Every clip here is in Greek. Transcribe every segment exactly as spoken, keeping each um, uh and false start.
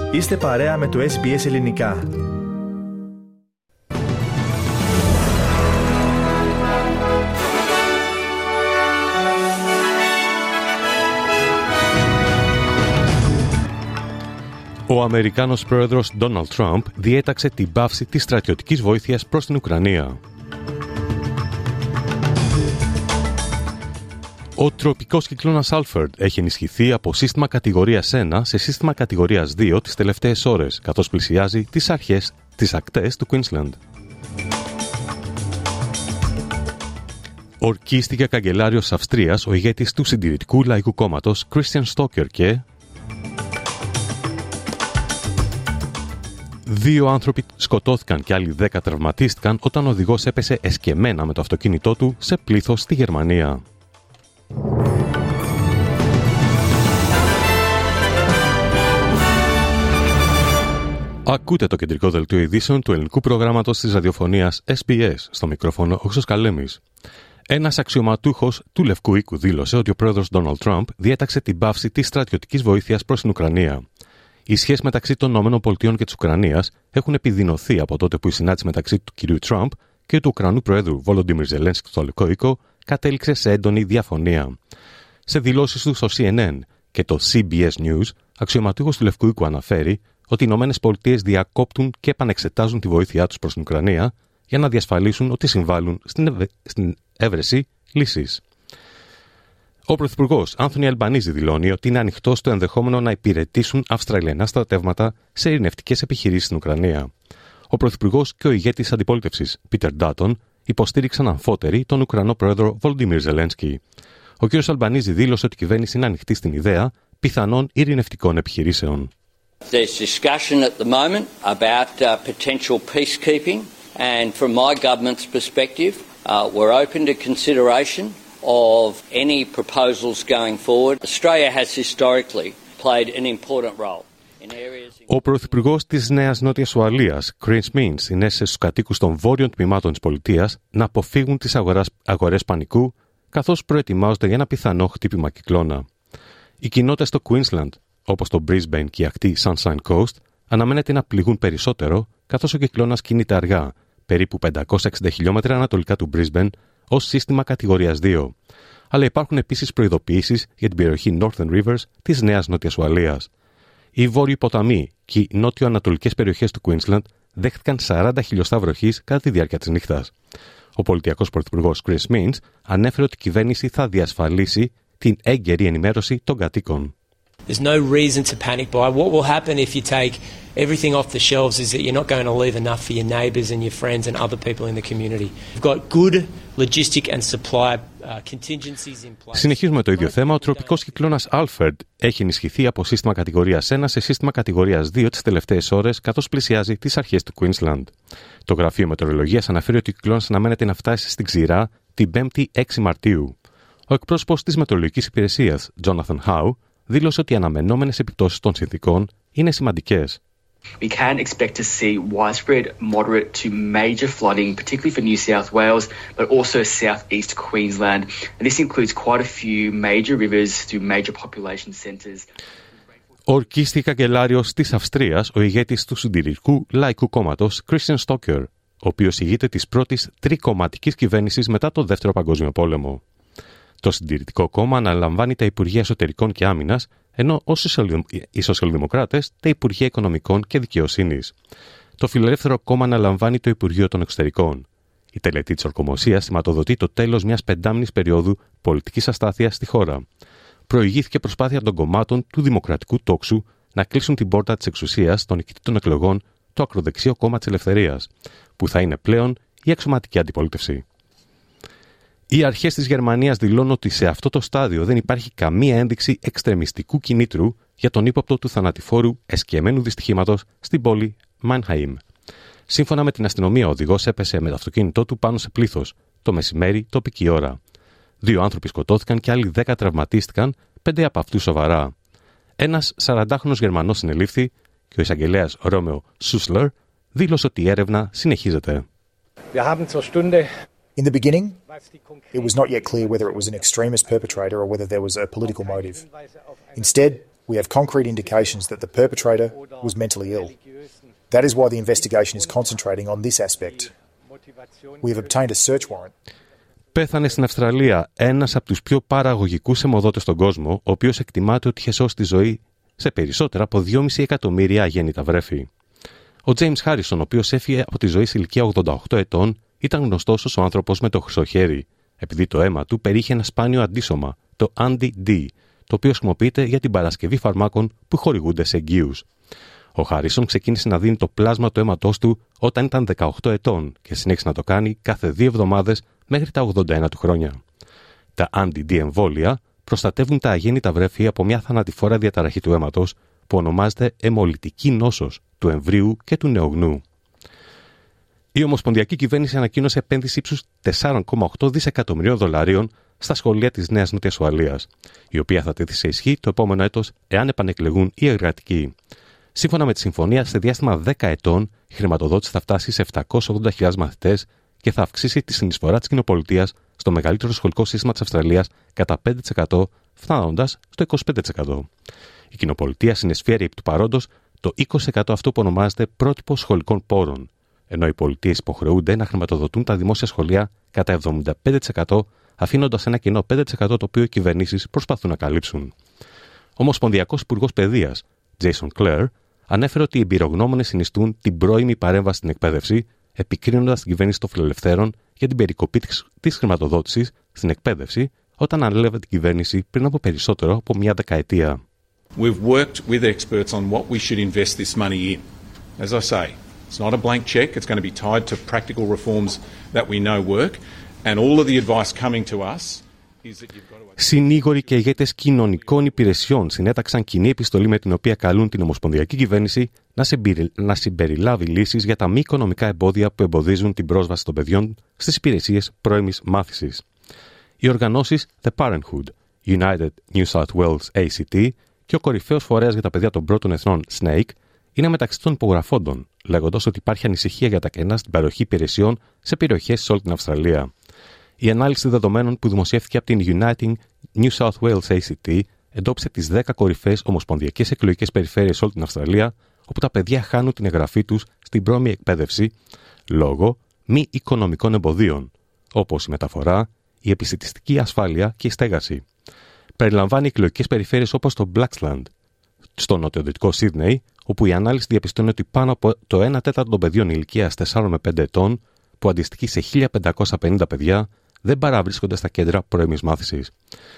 Είστε παρέα με το ες μπι ες Ελληνικά. Ο Αμερικάνος πρόεδρος Ντόναλντ Τραμπ διέταξε την πάυση της στρατιωτικής βοήθειας προς την Ουκρανία. Ο τροπικός κυκλώνας Άλφρεντ έχει ενισχυθεί από σύστημα κατηγορίας ένα σε σύστημα κατηγορίας δύο τις τελευταίες ώρες, καθώς πλησιάζει τις αρχές της ακτές του Queensland. Ορκίστηκε καγκελάριος Αυστρίας ο ηγέτης του Συντηρητικού Λαϊκού Κόμματος Christian Stocker και δύο άνθρωποι σκοτώθηκαν και άλλοι δέκα τραυματίστηκαν όταν ο οδηγός έπεσε εσκεμμένα με το αυτοκίνητό του σε πλήθος στη Γερμανία. Ακούτε το κεντρικό δελτίο ειδήσεων του ελληνικού προγράμματος της ραδιοφωνίας ες μπι ες, στο μικρόφωνο ο Χρήστος Καλέμης. Ένας αξιωματούχος του Λευκού Οίκου δήλωσε ότι ο πρόεδρος Ντόναλντ Τραμπ διέταξε την πάυση της στρατιωτικής βοήθειας προς την Ουκρανία. Οι σχέσεις μεταξύ των ΗΠΑ και της Ουκρανίας έχουν επιδεινωθεί από τότε που η συνάντηση μεταξύ του κυρίου Τραμπ και του Ουκρανού Προέδρου Βολοντίμιρ Ζελένσκι στο Λευκό Οίκο κατέληξε σε έντονη διαφωνία. Σε δηλώσεις του στο σι εν εν και το σι μπι ες News, αξιωματούχος του Λευκού Οίκου αναφέρει ότι οι ΗΠΑ διακόπτουν και επανεξετάζουν τη βοήθειά τους προς την Ουκρανία για να διασφαλίσουν ότι συμβάλλουν στην, ευε... στην έβρεση λύσης. Ο Πρωθυπουργός Άνθονι Αλμπανίζη δηλώνει ότι είναι ανοιχτό στο ενδεχόμενο να υπηρετήσουν Αυστραλιανά στρατεύματα σε ειρηνευτικές επιχειρήσεις στην Ουκρανία. Ο Πρωθυπουργός και ο ηγέτης αντιπολίτευσης Πίτερ Ντάτον υποστήριξαν αμφότεροι τον Ουκρανό πρόεδρο Βολοντίμιρ Ζελένσκι. Ο κ. Αλμπανίζη δήλωσε ότι η κυβέρνηση είναι ανοιχτή στην ιδέα πιθανών ειρηνευτικών επιχειρήσεων. There's discussion at the moment about uh, potential peacekeeping, and from my government's perspective, uh, we're open to consideration of any proposals going forward. Australia has historically played an important role. Ο Πρωθυπουργός της Νέας Νότιας Ουαλίας, Chris Minns, συνέστησε στους κατοίκους των βόρειων τμήματων της πολιτείας να αποφύγουν τις αγοράς, αγορές πανικού, καθώς προετοιμάζονται για ένα πιθανό χτύπημα κυκλώνα. Οι κοινότητες στο Queensland, όπως το Brisbane και η ακτή Sunshine Coast, αναμένεται να πληγούν περισσότερο, καθώς ο κυκλώνας κινείται αργά, περίπου πεντακόσια εξήντα χιλιόμετρα ανατολικά του Brisbane, ως σύστημα κατηγορίας δύο. Αλλά υπάρχουν επίσης προειδοποιήσεις για την περιοχή Northern Rivers της Νέας Νότιας Ουαλίας. Οι βόρειοι ποταμοί και οι νότιο-ανατολικές περιοχές του Queensland δέχτηκαν σαράντα χιλιοστά βροχής κατά τη διάρκεια της νύχτας. Ο πολιτιακός πρωθυπουργός Chris Minns ανέφερε ότι η κυβέρνηση θα διασφαλίσει την έγκαιρη ενημέρωση των κατοίκων. There's no reason to panic buy. What will happen if you take everything off the shelves is that you're not going to leave enough for your neighbours and your friends and other people in the community. We've got good logistic and supply uh, contingencies in place. Συνεχίζουμε το ίδιο θέμα. Ο τροπικός κυκλώνας Άλφρεντ έχει ενισχυθεί από σύστημα κατηγορίας ένα σε σύστημα κατηγορίας δύο τις τελευταίες ώρες, καθώς πλησιάζει τις αρχές του Queensland. Το Γραφείο Μετεωρολογίας αναφέρει ότι ο κυκλώνας αναμένεται να φτάσει στην ξηρά την πέμπτη έξι Μαρτίου. Ο εκπρόσωπος της Μετεωρολογικής Υπηρεσίας, Jonathan Howe, δήλωσε ότι οι αναμενόμενες επιπτώσεις των συνθηκών είναι σημαντικές. We can expect to see widespread moderate to major flooding, particularly for New South Wales, but also southeast Queensland. And this includes quite a few major rivers through major population centres. Ορκίστηκε καγκελάριος της Αυστρίας ο ηγέτης του Συντηρητικού Λαϊκού Κόμματος Christian Stocker, ο οποίος ηγείται της πρώτης τρικομματικής κυβέρνησης μετά το Δεύτερο Παγκόσμιο Πόλεμο. Το Συντηρητικό Κόμμα αναλαμβάνει τα Υπουργεία Εσωτερικών και Άμυνας, ενώ οι Σοσιαλδημοκράτες τα Υπουργεία Οικονομικών και Δικαιοσύνης. Το Φιλελεύθερο Κόμμα αναλαμβάνει το Υπουργείο των Εξωτερικών. Η τελετή της ορκομοσίας σηματοδοτεί το τέλος μιας πεντάμινης περίοδου πολιτικής αστάθειας στη χώρα. Προηγήθηκε προσπάθεια των κομμάτων του Δημοκρατικού Τόξου να κλείσουν την πόρτα της εξουσίας στον νικητή των εκλογών, το ακροδεξιό κόμμα της Ελευθερίας, που θα είναι πλέον η αξιωματική αντιπολίτευση. Οι αρχές της Γερμανίας δηλώνουν ότι σε αυτό το στάδιο δεν υπάρχει καμία ένδειξη εξτρεμιστικού κινήτρου για τον ύποπτο του θανατηφόρου εσκεμμένου δυστυχήματος στην πόλη Μάνχαιμ. Σύμφωνα με την αστυνομία, ο οδηγός έπεσε με το αυτοκίνητό του πάνω σε πλήθος το μεσημέρι τοπική ώρα. Δύο άνθρωποι σκοτώθηκαν και άλλοι δέκα τραυματίστηκαν, πέντε από αυτούς σοβαρά. Ένας σαραντάχρονος Γερμανός συνελήφθη και ο εισαγγελέας Ρόμεο Σούσλερ δήλωσε ότι η έρευνα συνεχίζεται. In the beginning, it was not yet clear whether it was an extremist perpetrator or whether there was a political motive. Instead, we have concrete indications that the perpetrator was mentally ill. That is why the investigation is concentrating on this aspect. We have obtained a search warrant. Πέθανε στην Αυστραλία ένας από τους πιο παραγωγικούς αιμοδότες στον κόσμο, ο οποίος εκτιμάται ότι είχε σώσει τη ζωή σε περισσότερα από δυόμισι εκατομμύρια αγέννητα βρέφη. Ο James Harrison, ο οποίος έφυγε από τη ζωή σε ηλικία ογδόντα οκτώ ετών, ήταν γνωστός ως ο άνθρωπος με το χρυσό χέρι, επειδή το αίμα του περιείχε ένα σπάνιο αντίσωμα, το Anti-D, το οποίο χρησιμοποιείται για την παρασκευή φαρμάκων που χορηγούνται σε εγγύους. Ο Χάρισον ξεκίνησε να δίνει το πλάσμα του αίματός του όταν ήταν δεκαοκτώ ετών και συνέχισε να το κάνει κάθε δύο εβδομάδες μέχρι τα ογδόντα ένα του χρόνια. Τα Anti-D εμβόλια προστατεύουν τα αγέννητα βρέφη από μια θανατηφόρα διαταραχή του αίματος που ονομάζεται αιμολυτική νόσος του εμβρίου και του νεογνού. Η Ομοσπονδιακή Κυβέρνηση ανακοίνωσε επένδυση ύψους τέσσερα κόμμα οκτώ δισεκατομμυρίων δολαρίων στα σχολεία της Νέας Νότιας Ουαλίας, η οποία θα τέθει σε ισχύ το επόμενο έτος εάν επανεκλεγούν οι εργατικοί. Σύμφωνα με τη συμφωνία, σε διάστημα δέκα ετών η χρηματοδότηση θα φτάσει σε επτακόσιες ογδόντα χιλιάδες μαθητές και θα αυξήσει τη συνεισφορά της κοινοπολιτείας στο μεγαλύτερο σχολικό σύστημα της Αυστραλίας κατά πέντε τοις εκατό, φτάνοντας στο είκοσι πέντε τοις εκατό. Η κοινοπολιτεία συνεισφέρει επί του παρόντος το είκοσι τοις εκατό αυτό που ονομάζεται πρότυπο σχολικών πόρων, ενώ οι πολιτείες υποχρεούνται να χρηματοδοτούν τα δημόσια σχολεία κατά εβδομήντα πέντε τοις εκατό, αφήνοντας ένα κενό πέντε τοις εκατό το οποίο οι κυβερνήσεις προσπαθούν να καλύψουν. Ο Ομοσπονδιακός Υπουργός Παιδείας, Jason Clare, ανέφερε ότι οι εμπειρογνώμονες συνιστούν την πρώιμη παρέμβαση στην εκπαίδευση, επικρίνοντας την κυβέρνηση των Φιλελευθέρων για την περικοπή της χρηματοδότησης στην εκπαίδευση όταν ανέλαβε την κυβέρνηση πριν από περισσότερο από μια δεκαετία. We've worked with experts on what we should invest this money in. As I say, it's not a blank check. It's going to be tied to practical reforms that we know work, and all of the advice coming to us is that you've got to... Συνήγοροι και ηγέτες κοινωνικών υπηρεσιών συνέταξαν κοινή επιστολή με την οποία καλούν την Ομοσπονδιακή Κυβέρνηση να, συμπερι... να συμπεριλάβει λύσεις για τα μη οικονομικά εμπόδια που εμποδίζουν την πρόσβαση των παιδιών στις υπηρεσίες πρώιμης μάθησης. Οι οργανώσεις The Parenthood, United New South Wales έι σι τι και ο κορυφαίος φορέας για τα παιδιά των πρώτων εθνών Snake είναι μεταξύ των υπογραφόντων, λέγοντας ότι υπάρχει ανησυχία για τα κενά στην παροχή υπηρεσιών σε περιοχές σε όλη την Αυστραλία. Η ανάλυση δεδομένων που δημοσιεύθηκε από την Uniting New South Wales έι σι τι εντόπισε τις δέκα κορυφαίες ομοσπονδιακές εκλογικές περιφέρειες σε όλη την Αυστραλία, όπου τα παιδιά χάνουν την εγγραφή τους στην πρώιμη εκπαίδευση λόγω μη οικονομικών εμποδίων, όπως η μεταφορά, η επιστημιστική ασφάλεια και η στέγαση. Περιλαμβάνει εκλογικές περιφέρειες όπως το Blaxland, στο νοτιοδυτικό Σίδνεϊ, όπου η ανάλυση διαπιστώνει ότι πάνω από το ένα τέταρτο των παιδιών ηλικίας τεσσάρων με πέντε ετών, που αντιστοιχεί σε χίλια πεντακόσια πενήντα παιδιά, δεν παραβρίσκονται στα κέντρα πρώιμης μάθησης.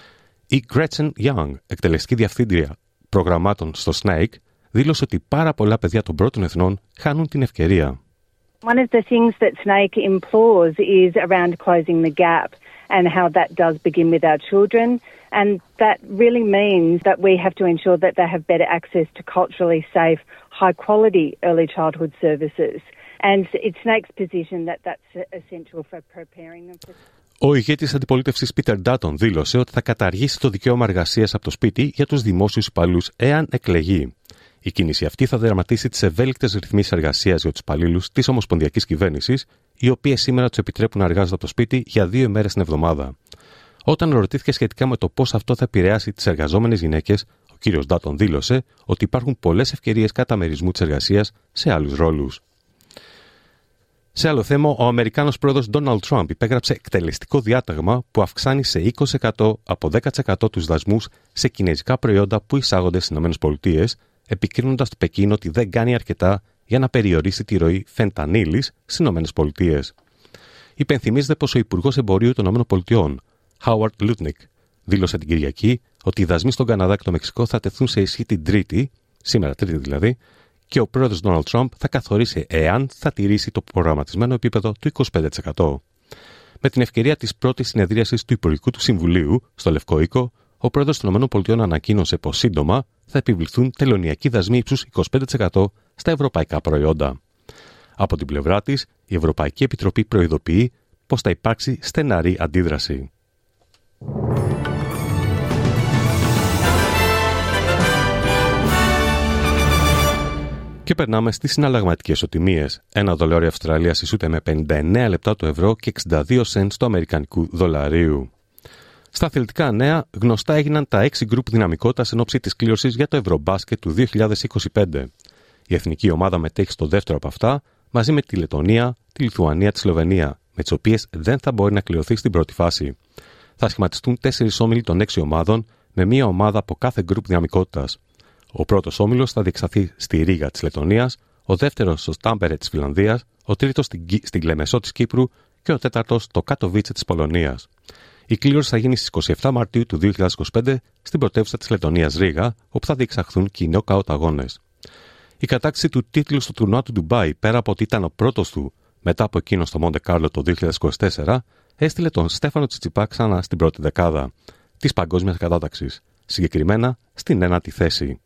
Η Gretchen Young, εκτελεστική διευθύντρια προγραμμάτων στο Snake, δήλωσε ότι πάρα πολλά παιδιά των πρώτων εθνών χάνουν την ευκαιρία. One of the things that Snake implores is around closing the gap and how that does begin with our children, and that really means that we have to ensure that they have better access to culturally safe, high-quality early childhood services. And it's Snake's position that that's essential for preparing them for... Ο ηγέτης αντιπολίτευσης Peter Dutton δήλωσε ότι θα καταργήσει το δικαίωμα εργασίας από το σπίτι για τους δημόσιους υπαλλήλους εάν εκλεγεί. Η κίνηση αυτή θα δραματίσει τις ευέλικτες ρυθμίσεις εργασίας για τους υπαλλήλους της Ομοσπονδιακής Κυβέρνησης, οι οποίες σήμερα τους επιτρέπουν να εργάζονται από το σπίτι για δύο ημέρες την εβδομάδα. Όταν ρωτήθηκε σχετικά με το πώς αυτό θα επηρεάσει τις εργαζόμενες γυναίκες, ο κύριος Dutton δήλωσε ότι υπάρχουν πολλές ευκαιρίες καταμερισμού της εργασίας σε άλλους ρόλους. Σε άλλο θέμα, ο Αμερικάνος πρόεδρος Donald Trump υπέγραψε εκτελεστικό διάταγμα που αυξάνει σε είκοσι τοις εκατό από δέκα τοις εκατό τους δασμούς σε κινέζικα προϊόντα που εισάγονται στις ΗΠΑ, επικρίνοντας το Πεκίνο ότι δεν κάνει αρκετά για να περιορίσει τη ροή φεντανίλης στις ΗΠΑ. Υπενθυμίζεται πως ο Υπουργός Εμπορίου των ΗΠΑ, Howard Lutnick, δήλωσε την Κυριακή ότι οι δασμοί στον Καναδά και το Μεξικό θα τεθούν σε ισχύ την Τρίτη, σήμερα Τρίτη δηλαδή, και ο πρόεδρος Donald Trump θα καθορίσει εάν θα τηρήσει το προγραμματισμένο επίπεδο του είκοσι πέντε τοις εκατό. Με την ευκαιρία της πρώτης συνεδρίασης του Υπουργικού του Συμβουλίου στο Λευκό Οίκο, ο πρόεδρος των ΗΠΑ ανακοίνωσε πως σύντομα θα επιβληθούν τελωνειακοί δασμοί ύψους είκοσι πέντε τοις εκατό στα ευρωπαϊκά προϊόντα. Από την πλευρά της, η Ευρωπαϊκή Επιτροπή προειδοποιεί πως θα υπάρξει στεναρή αντίδραση. Και περνάμε στις συναλλαγματικές ισοτιμίες. Ένα δολάριο Αυστραλίας ισούται με πενήντα εννέα λεπτά του ευρώ και εξήντα δύο σεντ του αμερικανικού δολαρίου. Στα αθλητικά νέα, γνωστά έγιναν τα έξι γκρουπ δυναμικότητας εν ώψη της κλήρωσης για το Ευρωμπάσκετ του δύο χιλιάδες είκοσι πέντε. Η εθνική ομάδα μετέχει στο δεύτερο από αυτά, μαζί με τη Λετωνία, τη Λιθουανία, τη Σλοβενία, με τις οποίες δεν θα μπορεί να κληρωθεί στην πρώτη φάση. Θα σχηματιστούν τέσσερις όμιλοι των έξι ομάδων, με μία ομάδα από κάθε γκρουπ δυναμικότητας. Ο πρώτος όμιλος θα διεξαχθεί στη Ρήγα της Λετωνίας, ο δεύτερος στο Τάμπερε της Φιλανδίας, ο τρίτος στην Κλεμεσό της Κύπρου και ο τέταρτος στο Κατοβίτσε της Πολωνίας. Η κλήρωση θα γίνει στις είκοσι επτά Μαρτίου του δύο χιλιάδες είκοσι πέντε στην πρωτεύουσα της Λετωνίας Ρήγα, όπου θα διεξαχθούν και οι νοκάουτ αγώνες. Η κατάκτηση του τίτλου στο τουρνουά του Ντουμπάι, πέρα από ότι ήταν ο πρώτος του μετά από εκείνο στο Μοντε Κάρλο το δύο χιλιάδες είκοσι τέσσερα, έστειλε τον Στέφανο Τσιτσιπά ξανά στην πρώτη δεκάδα της παγκόσμιας κατάταξης, συγκεκριμένα στην ένατη θέση.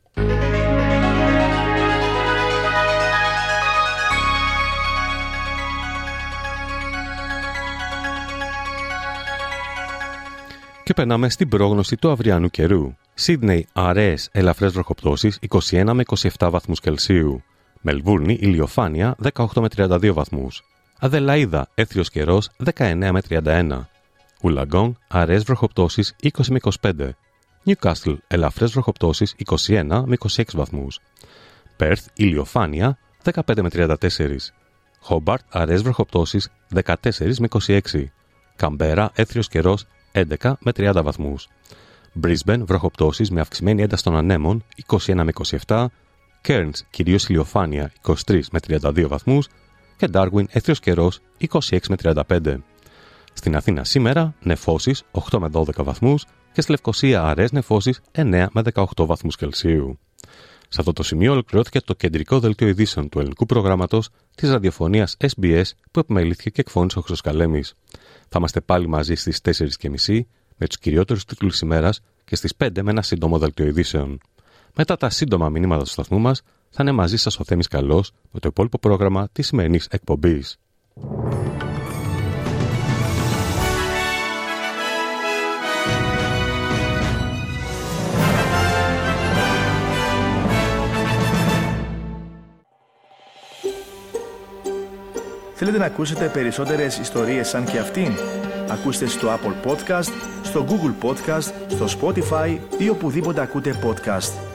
Και περνάμε στην πρόγνωση του αυριανού καιρού. Σίδνεϊ, αραιές ελαφρές βροχοπτώσεις είκοσι ένα με είκοσι επτά βαθμούς Κελσίου. Μελβούρνη, ηλιοφάνεια δεκαοκτώ με τριάντα δύο βαθμούς. Αδελαΐδα, έθριος καιρός δεκαεννέα με τριάντα ένα. Ουλαγκόν, αραιές βροχοπτώσεις είκοσι με είκοσι πέντε. Νιουκάστλ, ελαφρές βροχοπτώσεις είκοσι ένα με είκοσι έξι βαθμούς. Πέρθ, ηλιοφάνεια δεκαπέντε με τριάντα τέσσερα. Χόμπαρτ, αραιές βροχοπτώσεις δεκατέσσερα με είκοσι έξι. Καμπέρα, έθριος καιρός έντεκα με τριάντα βαθμούς. Brisbane, βροχοπτώσεις με αυξημένη ένταση των ανέμων είκοσι ένα με είκοσι επτά. Cairns, κυρίως ηλιοφάνεια είκοσι τρία με τριάντα δύο βαθμούς. Και Darwin, έθριος καιρός είκοσι έξι με τριάντα πέντε. Στην Αθήνα σήμερα, νεφώσεις οκτώ με δώδεκα βαθμούς και στη Λευκοσία αραιές νεφώσεις εννέα με δεκαοκτώ βαθμούς Κελσίου. Σε αυτό το σημείο ολοκληρώθηκε το κεντρικό δελτίο ειδήσεων του ελληνικού προγράμματος της ραδιοφωνίας ες μπι ες που επιμελήθηκε και εκφώνησε ο Χρυσοσκαλέμης. Θα είμαστε πάλι μαζί στις τέσσερις και μισή με τους κυριότερους τίτλους της ημέρας και στις πέντε με ένα σύντομο δελτίο ειδήσεων. Μετά τα σύντομα μηνύματα του σταθμού μας, θα είναι μαζί σας ο Θέμης Καλός με το υπόλοιπο πρόγραμμα της σημερινής εκπομπής. Θέλετε να ακούσετε περισσότερες ιστορίες σαν και αυτήν? Ακούστε στο Apple Podcast, στο Google Podcast, στο Spotify ή οπουδήποτε ακούτε podcast.